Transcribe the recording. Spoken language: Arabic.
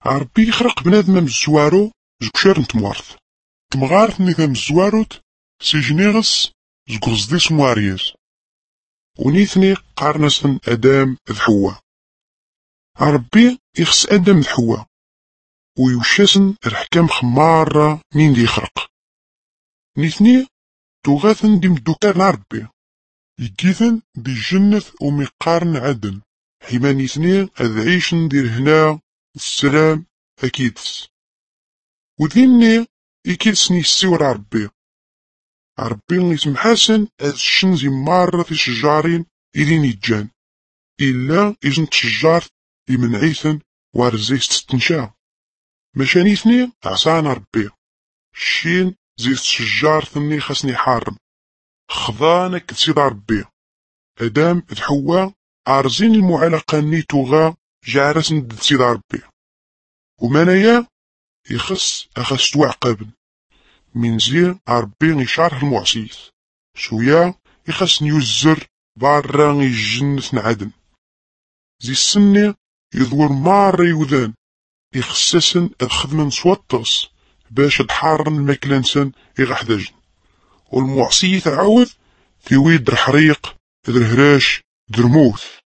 ربي يخرق بنادم مزوارو زكشار نتموارث تمغارث نيثا مزواروت سيجنيغس زكوزدي سمواريز ونيثني قارنسن أدام ذ حواء. ربي يخص أدام ذ حواء ويوشاسن الحكام خمارة مين دي يخرق نيثني توغاثن دي مدوكار ربي يجيثن دي جنة ومقارن عدن حيما نيثني أذ عيشن دير هنا السلام أكيدس وذيني يكيدسني السور ربي يسم حسن أذ الشنزي مارة في شجارين إذين يجان إلا إذن تشجار يمن عيثن وارزيست ستنشا مشانيثني عصان ربي الشين زيست شجار ثني خسني حارم خضانك تسيد ربي أدام الحوا عارزين المعلقة نيتوغا جارسن تسيد ربي ومانايا يخص أخست وعقابن من زير ربي يشارح المعصيث شويا يخص نيوزر بارا يجنث نعدن زي السنة يذور مار يوذان يخصسن الخدمة نسوطس باش تحارن المكلانسن يغحدجن والمعصيث عاوذ في ويد الحريق الهراش درموث